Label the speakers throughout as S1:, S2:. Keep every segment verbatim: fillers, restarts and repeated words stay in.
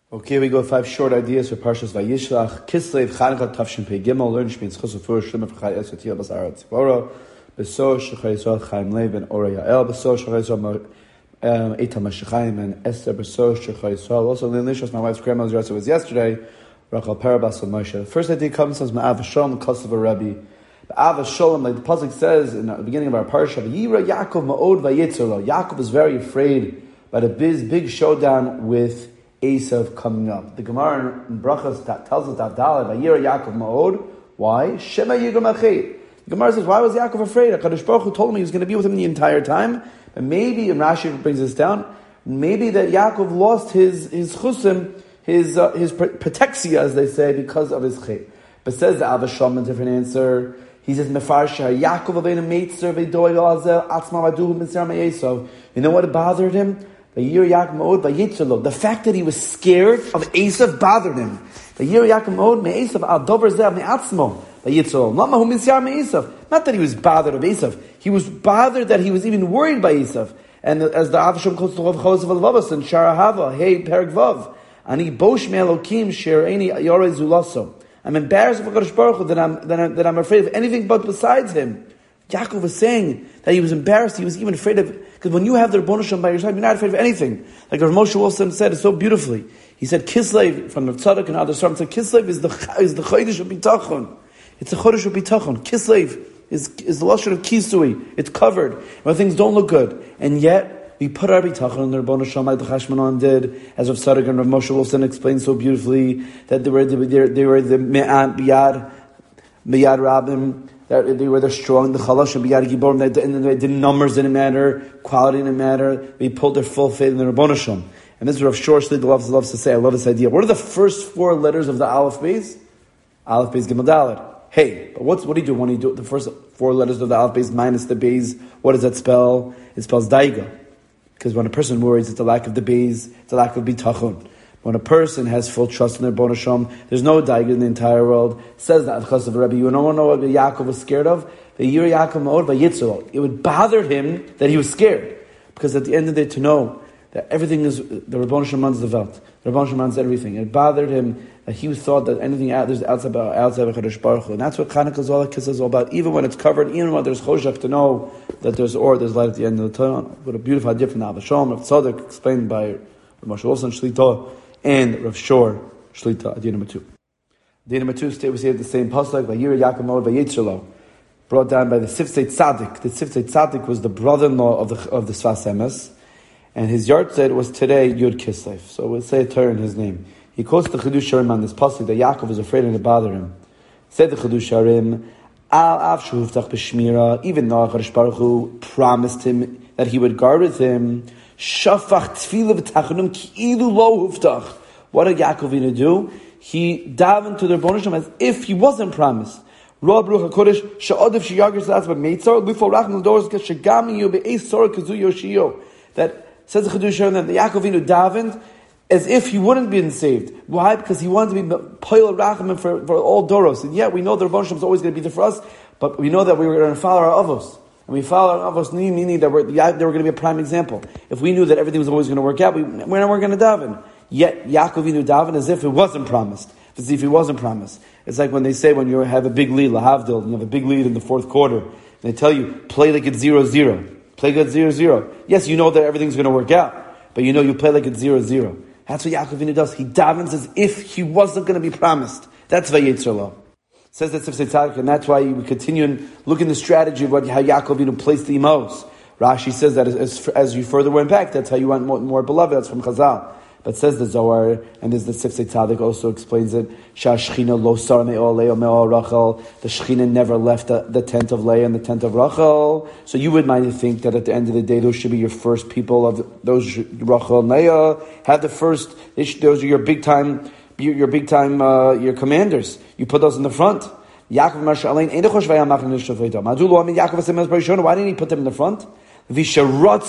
S1: Okay, we go five short ideas for Parshas Vayishlach. Kislev Chanukah Tavshin Pei Gimel. Learn Shmins Chus Ufur Shema for Chai Esot Yil Basar Tzibora. Beso Shechai Yisrael Chaim Lev and Ora Yael. Beso Shechai Yisrael Eitam Meshachayim and Esther. Beso Shechai Yisrael. Also, Lynn Lishos, my wife's grandmother's dress was yesterday. Rachel Parabas and Moshe. The first idea comes as Ma'av Shalom Kosav Rabbi. Ma'av Shalom, like the pasuk says in the beginning of our parsha, Yira Yaakov Ma'od Vayitzolo. Yaakov is very afraid by the big, big showdown with Esav coming up. The Gemara in Brachos tells us that Vayira Yaakov Ma'od. Why? Shema Yigam Achei. The Gemara says, why was Yaakov afraid? HaKadosh Baruch Hu told him he was going to be with him the entire time. And maybe, and Rashi brings this down, maybe that Yaakov lost his his chusim, his uh, his protexia, as they say, because of his chay. But says the Avasham a different answer. He says, Mefarsha Yaakov Avena Meitzer V'Doy Azel Atzma V'Duhu Mitzar Me'esav. You know what bothered him? The fact that he was scared of Esav bothered him. Not that he was bothered of Esav. He was bothered that he was even worried by Esav. And as the Avasham calls the Chosav Al-Vavas and Sharahava, hey, Perek Vav, Ani Bosh Me'elokim She'eini Yorei Zulaso. I'm embarrassed of HaKadosh Baruch Hu that I'm, that, I'm, that I'm afraid of anything but besides him. Yaakov was saying that he was embarrassed. He was even afraid of, because when you have the Rebbeinu Shalom by your side, you're not afraid of anything. Like Rav Moshe Wilson said it so beautifully. He said, Kislev, from the Tzadok and other Sarm, said, Kislev is the is the Chodesh of Bitachon. It's a Chodesh of Bitachon. Kislev is, is the Lashon of Kisui. It's covered. When things don't look good. And yet, we put our Bitachon in the Rebbeinu Shalom like the Chashmonon did, as Rav Tzadok and Rav Moshe Wilson explained so beautifully, that they were the, they were the Me'at, Biyad, Biyad Rabbim, that they were the strong, the chalash and biyad giborim. That the numbers didn't matter, quality didn't matter. They pulled their full faith in the Rebbeinu Shalom. And this is Rav Shor Shlit loves loves to say. I love this idea. What are the first four letters of the Aleph Beis? Aleph Beis Gimel Daled. Hey, but what's what do you do when you do the first four letters of the Aleph Beis minus the Beis? What does that spell? It spells daiga. Because when a person worries, it's a lack of the Beis, it's a lack of bitachon. When a person has full trust in their Rebbeinu Shalom, there's no daiga in the entire world. It says that because of Rabbi, you don't know what Yaakov was scared of. The Yir Yaakov Ma'od Vayitzol. It would bother him that he was scared, because at the end of the day, to know that everything is the Rebbeinu Shalom runs the Welt, the Rebbeinu Shalom runs everything. It bothered him that he thought that anything out there's outside outside of HaKadosh Baruch Hu, and that's what Chanukah Zola Kiss is all about. Even when it's covered, even when there's choshech, to know that there's or there's light at the end of the tunnel. What a beautiful idea from the Avasham of Tzadok, explained by Rav Moshe Wilson Shlita and Rav Shor Shlita, idea number two. Idea number two, stay we say the same pasuk, Vayira Yaakov Ma'od Vayitzolo, brought down by the Sifsei Tzadik. The Sifsei Tzadik was the brother-in-law of the of the Sfas Emes, and his yard said was today Yud Kislev. So we'll say a Torah in his name. He quotes the Chidush Harim on this pasuk that Yaakov was afraid to bother him. Said the Chidush Harim, Al Av Shuhuftach B'Shmira, even though HaKadosh Baruch Hu promised him that he would guard with him, Shafach Tfilah V'Tachanum Ki'ilu Lo Huftach. What did Yaakov Avinu do? He davened to the Rebbeinu Shalom as if he wasn't promised. Ra Baruch HaKodesh Sha'odif Sheyagir Salas B'Meitzar Lufo Rachim L'Doros K'Shagami Yu Be'ez Sorah Kazu Yoshio. That says the Chidush Harim that the Yaakov Avinu davened as if he wouldn't be saved. Why? Because he wanted to be Poil Rachim for, for all Doros. And yet we know the Rebbeinu Shalom is always going to be there for us, but we know that we were going to follow our Avos. And we follow our Avos, meaning that we're, they were going to be a prime example. If we knew that everything was always going to work out, we, we're not going to daven. Yet Yaakov Avinu daven as if it wasn't promised. As if it wasn't promised. It's like when they say when you have a big lead, lahavdil, and you have a big lead in the fourth quarter, and they tell you, play like it's zero zero. Play like it's zero zero. Yes, you know that everything's going to work out, but you know you play like it's zero zero. That's what Yaakov Avinu does. He davens as if he wasn't going to be promised. That's Vayitzolo. Says that Sifsei Tzadik, and that's why we continue and look in the strategy of what, how Yaakov Avinu placed the Emos. Rashi says that as, as, as you further went back, that's how you want more, more beloved. That's from Chazal. But says the Zohar, and there's the Sifsei Tzadik also explains it. Shashchina lo sar me'ol Leah me'ol Rachel. The Shechina never left the, the tent of Leah and the tent of Rachel. So you would mind to think that at the end of the day, those should be your first people of the, those Rachel and Leah. Have the first. Those are your big time. Your, your big time. Uh, your commanders. You put those in the front. Yaakov Marsha Alein. Why didn't he put them in the front? Because he wanted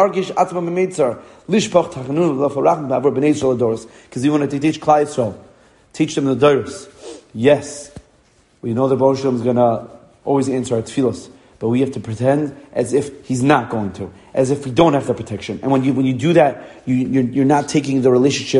S1: to teach Klal Yisrael, teach them the Doros. Yes, we know the Rebbeinu Shalom is going to always answer our tefillos, but we have to pretend as if he's not going to, as if we don't have the protection. And when you when you do that, you you're, you're not taking the relationship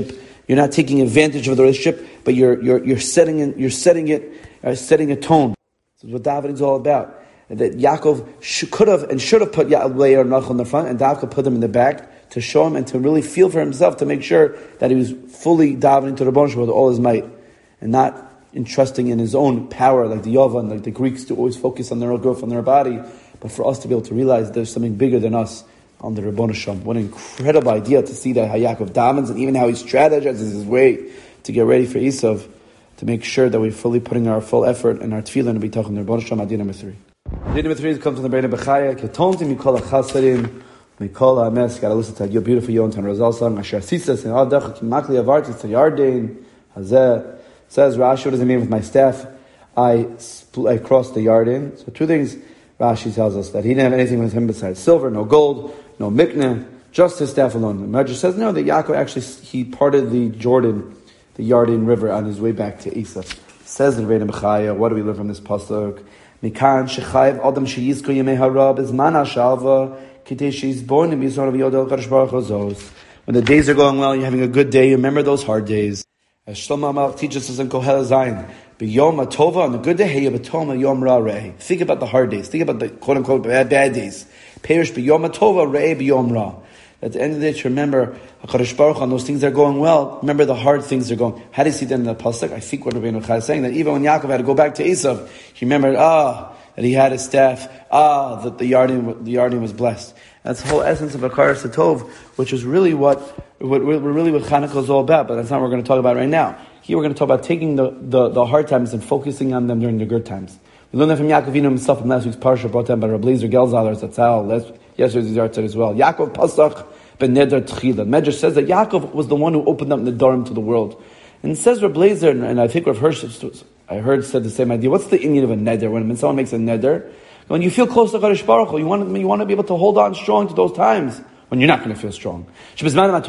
S1: You're not taking advantage of the relationship, but you're you're you're setting it, you're setting it, uh, setting a tone. This is what davening is all about. That Yaakov should, could have and should have put Leah and Rachel in the front, and Davka put them in the back to show him and to really feel for himself, to make sure that he was fully davening to the Rebbeinu Shalom with all his might, and not entrusting in his own power, like the Yovan, like the Greeks do always focus on their own growth, on their body, but for us to be able to realize there's something bigger than us on the Rebbeinu Shalom. What an incredible idea to see that how Yaakov davens, and even how he strategizes his way to get ready for Esav, to make sure that we're fully putting our full effort and our tefillah and be talking the Rebbeinu Shalom. Idea number three. Idea number three comes from the Beina Bechaya. Ketonti mikol hachasadim mikol ha'ames. Got to listen to your beautiful Yonatan Razal song. Asher sisas and adach kimakli avartis to Yarden hazeh. Says Rashi, what does it mean with my staff? I spl- I crossed the Yarden. So two things Rashi tells us, that he didn't have anything with him besides silver, no gold, no mikneh, just his staff alone. The Medrash says no, that Yaakov actually, he parted the Jordan, the Yarden River on his way back to Esav. Says the Rebbeinu Bechaya, what do we learn from this pasuk? Mikan shechayev adam sheyizko yemei harab is mana shalva kitei sheizborn im yisrael v'yodel kadosh baruch hu zos. When the days are going well, you're having a good day, remember those hard days. As Shlomo Malach teaches us in Kohel Zayin, b'yom atova, on the good day, hey b'toma yom ra rei. Think about the hard days. Think about the quote unquote bad, bad days. Perish b'yom atova rei b'yom ra. At the end of the day, to remember HaKadosh Baruch Hu, on those things that are going well, remember the hard things that are going. How do you see that in the pasuk? I think what Rabbeinu Chai is saying, that even when Yaakov had to go back to Esav, he remembered, ah, that he had his staff, ah, that the Yarden, the Yarden was blessed. That's the whole essence of Akaras Satov, which is really what, what, really what Chanukah is all about, but that's not what we're going to talk about right now. Here we're going to talk about taking the, the, the hard times and focusing on them during the good times. We learned that from Yaakov Avinu himself in last week's parsha, brought down by Rabbi Lezer Gelzaler, Zatzal, yesterday's Yahrzeit as well. Yaakov Pasach ben Neder Tchila. Medrash says that Yaakov was the one who opened up Nedarim to the world. And it says Rabbi Lezer, and, and I think Rav Hirsch, I heard said the same idea. What's the Indian of a Neder? When someone makes a Neder, when you feel close to Kadosh Baruch Hu, you want to, you want to be able to hold on strong to those times when you're not going to feel strong. When the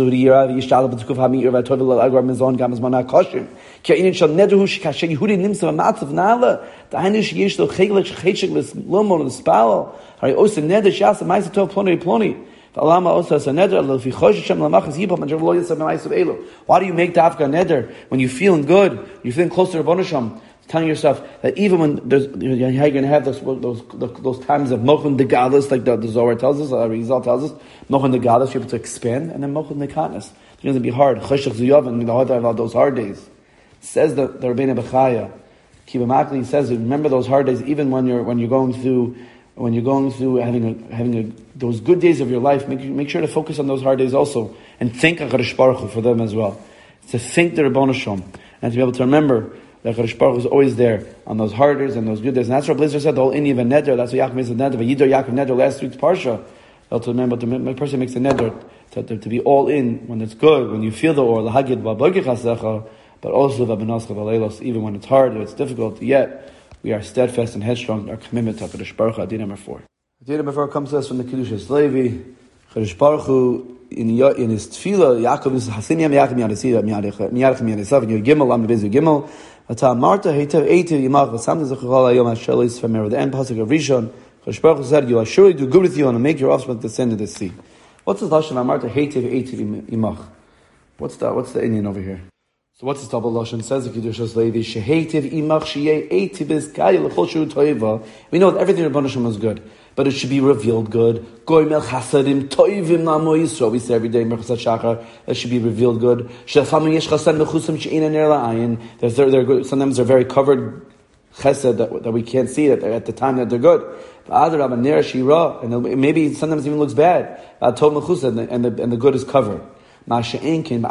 S1: Why do you make the Afghan neder? When you're feeling good, you're feeling close to Rebbeinu Shalom, telling yourself that even when there's, you're going to have those those those times of mochon de galas, like the, the Zohar tells us, or Rizal tells us, mochon de galas, you're able to expand, and then mochon de katnas. It's going to be hard. Cheshach zuyav, and the hard about those hard days. Says the, the Rebbeinu Bechaya, Kiva Makli says, remember those hard days, even when you're when you're going through when you're going through having a, having a, those good days of your life. Make make sure to focus on those hard days also, and thank HaKadosh Baruch Hu for them as well. To thank the Rebbeinu Shalom, and to be able to remember that HaKadosh Baruch Hu is always there on those hard days and those good days. And that's what Blazer said, the whole Indian of a neder. That's what Yaakov makes a neder. V'yidor Yaakov neder, last week's parsha. To remember, the person makes a neder to, to, to be all in when it's good, when you feel the or, l'hagid v'abogich hasecha, but also v'benoscha v'leilos, even when it's hard, if it's difficult, yet we are steadfast and headstrong in our commitment to HaKadosh Baruch Hu. Idea number four. Idea number four comes to us from the Kedushas Levi. HaKadosh Baruch Hu, in, in his tefillah, Yaakov is Hasim Yam Yaakov Yadisida Miyadichem Yadisav, and your Gimel, Am Bezu Gimel, Ata Marta Heitev Eitiv Yimach, V'Sam Zechol Hayom Hashelis Famer. The end pasuk of Rishon, HaKadosh Baruch Hu said, "You will surely do good with you, and make your offspring descend to the sea." What's the lashon Amarta Heitev Eitiv Yimach? What's the what's the Indian over here? So what's this double lashon? Says the Kedushas Levi, Sheheitev Imach Sheyei Eitiv Izkayil L'Chol Shu Toiva. We know that everything Rebbeinu Shalom is good, but it should be revealed good. Goy mel chasadim toivim namo Yisro. We say every day Merchasat Shachar, it should be revealed good. Shefamu yesh chasad mechusam she'eina ner la'ayin. There's they're good. Sometimes they're very covered chesed that, that we can't see it at the time that they're good. V'adarab ner shira, and maybe sometimes it even looks bad. Tov mechusad, and the and the good is covered. But uh, but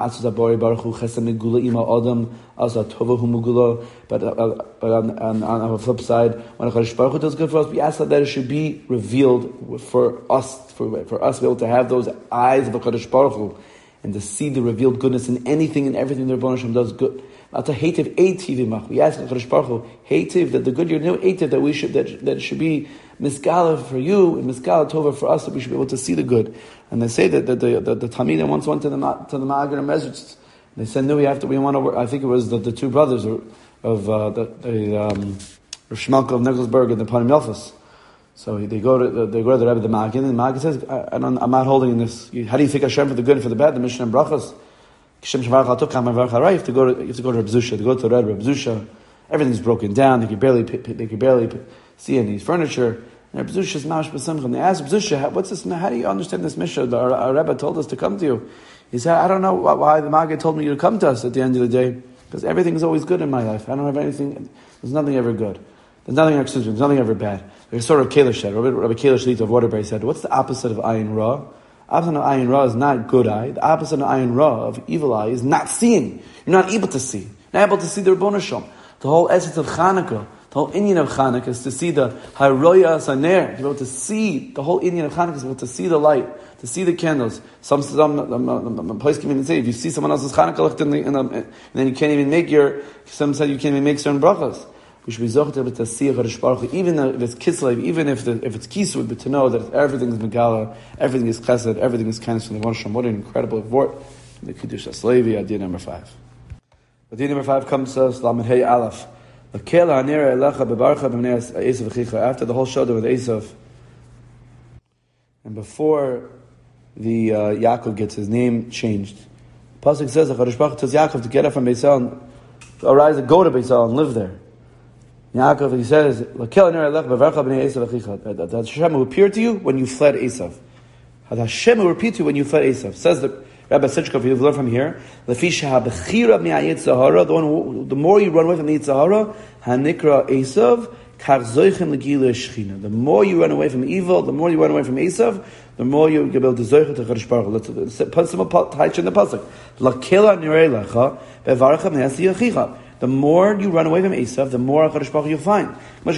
S1: on, on, on the flip side, when HaKadosh Baruch Hu does good for us, we ask that it should be revealed for us, for, for us to be able to have those eyes of HaKadosh Baruch Hu, and to see the revealed goodness in anything and everything that Rebbeinu Shalom does good. We ask HaKadosh Baruch Hu, Heitiv, that the good you're doing, Heitiv, that we should, that, that it should be Miskala for you, and Miskala Tova for us, that we should be able to see the good. And they say that, that the, the, the Talmidim once went to the, to the Ma'agar and Mezritz. They said, no, we have to, we want to work. I think it was the, the two brothers of, uh, the, the, um, Shmalka of Nikolsburg and the Panim Yelfas. So they go to, they go to the Rebbe, the Ma'agar, and the Ma'agar says, I, I don't, I'm not holding this. How do you think Hashem for the good and for the bad? The Mishnah and Brachas. You have to go to you have to go to Reb Zusha, to go to Red Reb Zusha. Everything's broken down. They can barely they can barely see any furniture. And Reb Zusha's mamash b'simcha. And they asked Reb Zusha, "What's this? How do you understand this Mishnah? Our, our Rebbe told us to come to you." He said, "I don't know why the Maggid told me to come to us at the end of the day, because everything is always good in my life. I don't have anything. There's nothing ever good. There's nothing excuse me. There's nothing ever bad." There's sort of Kalish said. Rabbi, Rabbi Kalish Lita of Waterbury said, "What's the opposite of ayin ra? The opposite of ayin ra is not good eye. The opposite of ayin ra, of evil eye, is not seeing. You're not able to see. You're not able to see the Rebbeinu Shalom. The whole essence of Chanukah, the whole Indian of Chanukah is to see the Haroya Saner. To be able to see, the whole Indian of Chanukah is to be able to see the light, to see the candles. Some, some, um, um, place can even say, if you see someone else's Chanukah, in the, in the, and then you can't even make your, some said you can't even make certain brachas. We should be zocheh to be able to see HaKadosh Baruch Hu, even if it's kislev, even if the, if it's kisud, but to know that everything is megala, everything is chesed, everything is kindness from the Rebbeinu Shalom. What an incredible word. The Kiddush HaSlevi, idea number five. Idea number five comes to us, Lamed Hey Aleph. After the whole show with Esav, and before the uh, Yaakov gets his name changed, Pasuk says that HaKadosh Baruch Hu tells Yaakov to get up from Beisal and arise and go to Beisal and live there. Yaakov, he says, that Hashem will appear to you when you fled Esav. Hashem will appear to you when you fled Esav. Says the Rabbi Sitchkov, you've learned from here, the more you run away from the Yitzhahara, Hanikra Esav, the more you run away from evil, the more you run away from Esav, the more you get able to Zoycha to Chadosh Baruch Hu. Let's put some touch in the pasuk. The more you run away from Esav, the more Chadosh Baruch Hu you'll find. The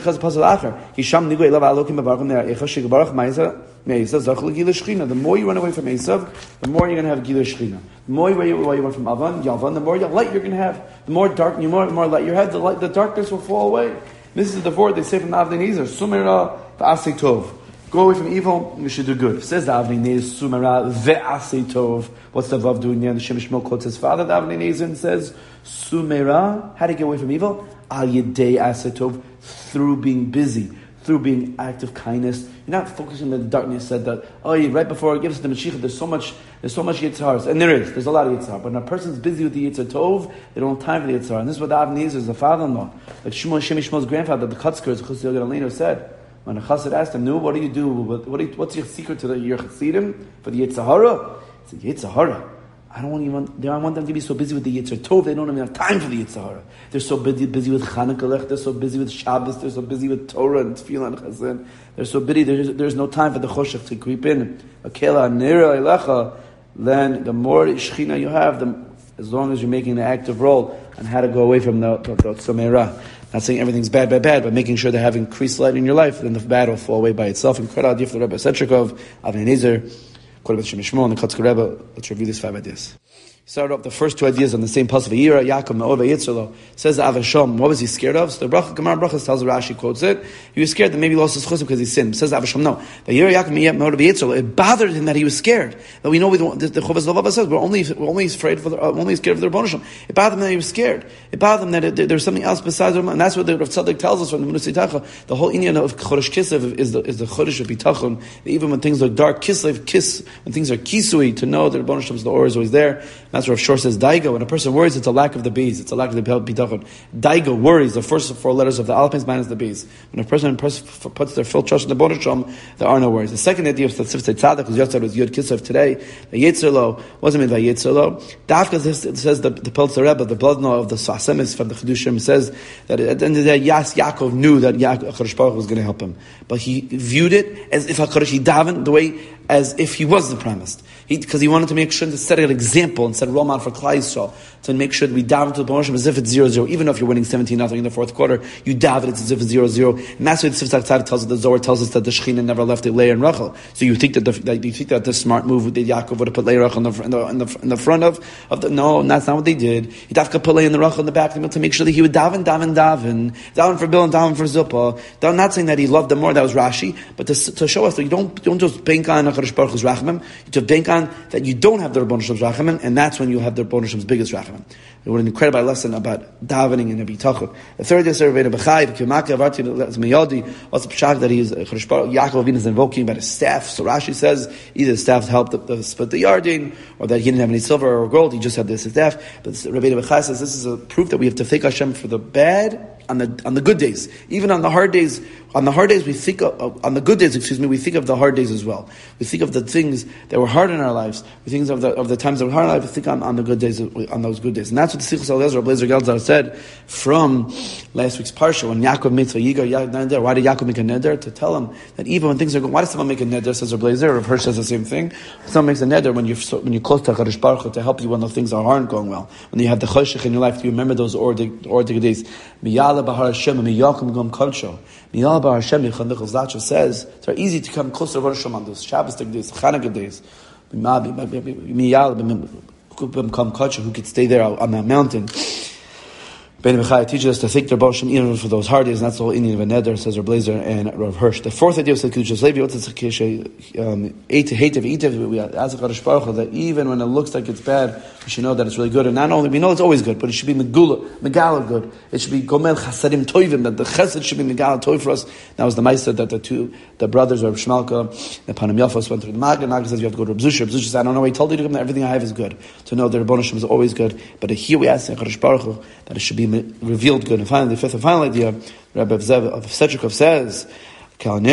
S1: more you run away from Esav, the more you're going to have Gilui Shechina. The more you run away from Avan, Yavan, the more light you're going to have. The more dark, the more, more light you have, the light, the darkness will fall away. This is the word they say from the Avnei Nezer, Sumera v'asei tov. Go away from evil, you should do good. It says the Avnei Nezer, Sumera v'asei tov. What's the Vav doing there? The Shem Shmuel quotes his father, the Avnei Nezer, and says, Sumera, how to get away from evil? Al yedei asei tov, through being busy, through being active kindness. You're not focusing on the darkness. Said that, oh, yeah, right before it gives us the Mashiach, there's so much, there's so much Yitzhar, and there is, there's a lot of Yitzhar. But when a person's busy with the Yitzhar Tov, they don't have time for the Yitzhar. And this is what the Avnei Nezer is, the father-in-law, like Shmuel, Shemi Shmuel's grandfather, the Katzker, Chassid Galeno said. When a Chassid asked him, "No, what do you do? What, what do you, what's your secret to the, your Chassidim for the Yitzhahara?" He said, "Yitzhahara. I don't want even. I want them to be so busy with the Yitzhar Tov. They don't even have time for the Yitzhahara. They're so busy, busy with Chanukah. They're so busy with Shabbos. They're so busy with Torah and Tefillah and Chesed. They're so busy. There's, there's no time for the Choshech to creep in. Akela nira elecha. Then the more Shechina you have, the, as long as you're making the active role on how to go away from the Tzomera. Not saying everything's bad, bad, bad, but making sure they have increased light in your life, then the bad will fall away by itself. Incredible idea for the Rebbe Setrikov, Avnei Nezer, Kodesh Shem Shmuel, and the Kotzker Rebbe. Let's review these five ideas. Started off the first two ideas on the same pasuk. Yira Yaakov Me'or Yitzhalo says the Avashom. What was he scared of? So the Brach, Gemara Brachas tells Rashi quotes it. He was scared that maybe he lost his chusim because he sinned. Says the Avashom, no. The Yira Yaakov Me'or Yitzhalo. It bothered him that he was scared. That we know we don't, the Chovas Levava says we're only we're only afraid for the, uh, only scared for the Rebbeinu Shalom. It bothered him that he was scared. It bothered him that it, there was something else besides Rebbeinu, and that's what the Rav Tzaddik tells us from the Menusei Tacha. The whole Indian of Chodesh Kislev is the is the Chodesh of Bitachon. Even when things look dark, Kislev kiss when things are kisui, to know that the Rebbeinu Shalom's the Or is always there. And that's what Rav Shor says. Daiga, when a person worries, it's a lack of the bees. It's a lack of the bitachon. Daiga worries, the first four letters of the alpines minus the bees. When a person puts their full trust in the Rebbeinu Shalom, there are no worries. The second idea of Tzivtzei Tzaddik, because Yotzad was Yud Kislev today, the Yitzhalo wasn't made by Yitzhalo. Dafka it says the the Peltzer Rebbe, the blood of the Sasemis from the Chedushim, says that at the end of the day, Yas Yaakov knew that HaKadosh Baruch Hu was going to help him, but he viewed it as if HaKadosh he davened the way as if he was the promised. Because he, he wanted to make sure to set an example and set a role model for Klal Yisrael to make sure that we daven to the Rebbeinu Shalom as if it's zero zero. Even if you're winning seventeen nothing in the fourth quarter, you daven it as if it's zero zero. And that's why the Tzivtzei Tzaddik tells us, the Zohar tells us that the Shechina never left the Leah and Rachel. So you think that the that you think that the smart move that Yaakov would have put Leah and Rachel in the in the, in the front of, of the no, that's not what they did. He dafka put Leah and the Rachel in the back to make sure that he would daven, daven, daven, daven for Bill and daven for Zilpah. I'm not saying that he loved them more. That was Rashi, but to, to show us that you don't don't just bank on on HaKadosh Baruch Hu's rachamim. You have to bank on that you don't have the Rebbeinu Shalom's rachamim, and that's when you'll have the Rebbeinu Shalom's biggest rachamim. What an incredible lesson about davening and bitachon. The third day, Sarah Rebbeinu B'chai, K'maka Avarti Miyadi. What's the pshat that he is Chodesh Baruch Yaakov Avinu is invoking about his staff? So Rashi says either the staff helped the, the, split the Yarden, or that he didn't have any silver or gold. He just had this staff. But Rebbeinu B'chai says this is a proof that we have to thank Hashem for the bad on the on the good days, even on the hard days. On the hard days, we think of, on the good days, excuse me, we think of the hard days as well. We think of the things that were hard in our lives. We think of the of the times that were hard in our life. We think on, on the good days, on those good days, and that's what the Sichos Eliezer Blazer Geldzar said from last week's parsha when Yaakov made Yiga Neder. Why did Yaakov make a neder? To tell him that even when things are going, why does someone make a neder? Says Blazer. Rav Hirsch says the same thing. Someone makes a neder when you're so, when you're close to HaKadosh Baruch Hu to help you when those things aren't going well. When you have the choshech in your life, do you remember those ordig ordig days? Miyala Bahar Hashem Miyakum Gom Kolsho. Miyala Bahar Hashem Yichandich Zacha says it's very easy to come closer to Rosh Hashanah on those Shabbos days, Chanukah days. Miyala B'M Kolsho, who could stay there on that mountain. Ben Bechai teaches us to think their Baruch Shem even for those hard days, and that's the whole Indian of a neder, says Rav Blazer and Rav Hirsch. The fourth idea of Kedushas Levi, what's the Kedushas eight to hate of Itev, we ask HaKadosh Baruch Hu that even when it looks like it's bad, we should know that it's really good. And not only, we know it's always good, but it should be Megula, Megala good. It should be Gomel Chasadim Toivim, that the Chesed should be Megala Toiv for us. That was the Meister that the two, the brothers, Rav Shmalka and Panim Yafos, went through the Maggid. Maggid says you have to go to Rav Zusha. Rav Zusha said, I don't know, he told you to come, that everything I have is good. To know that Rebbeinu Shem is always good. But here we ask HaKadosh Baruch Hu that it should be revealed good. And finally, the fifth and final idea, Rabbi Zev of Sedrikov says, when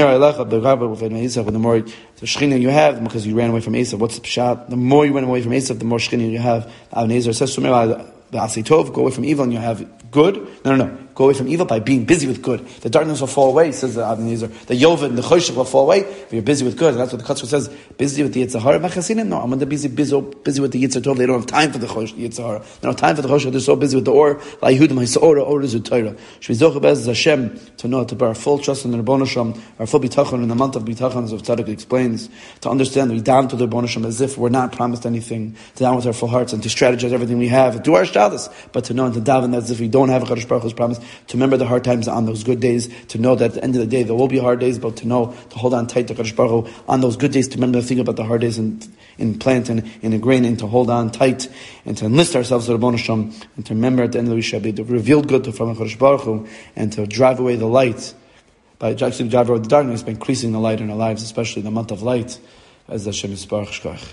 S1: the more the shechina you have, because you ran away from Esav, what's the pshat? The more you went away from Esav, the more shechina you have. Avnezer says, go away from evil and you have good. No, no, no. Go away from evil by being busy with good. The darkness will fall away, says the Avnezer. The Yovad and the Choshech will fall away if you're busy with good. And that's what the Katzor says. Busy with the Yetzer Hara. No, I'm going to be busy, busy, busy with the Yetzer Tov. They don't have time for the Chosh, the Yetzer Hara. They don't have time for the Choshech. They're so busy with the Or. La Yehudim HaYisora, Or is Torah. Shvizoch Bez Hashem, to know, to bear full trust in the Rebbeinu Shem, our full bitachon in the month of bitachon, as Tzadok explains, to understand that we down to the Rebbeinu Shem as if we're not promised anything, to down with our full hearts and to strategize everything we have, do our shtadas, but to know and to daven that as if we don't have a HaKadosh Baruch Hu's promise, to remember the hard times on those good days, to know that at the end of the day there will be hard days, but to know, to hold on tight to HaKadosh Baruch Hu on those good days, to remember to think about the hard days in, in plant and in a grain, and to hold on tight, and to enlist ourselves to the Rebbeinu Shem, and to remember at the end of the week be the revealed good from HaKadosh Baruch Hu, and to drive away the light, by actually drive away the darkness, by increasing the light in our lives, especially in the month of light, as Hashem Yisparach Shkach.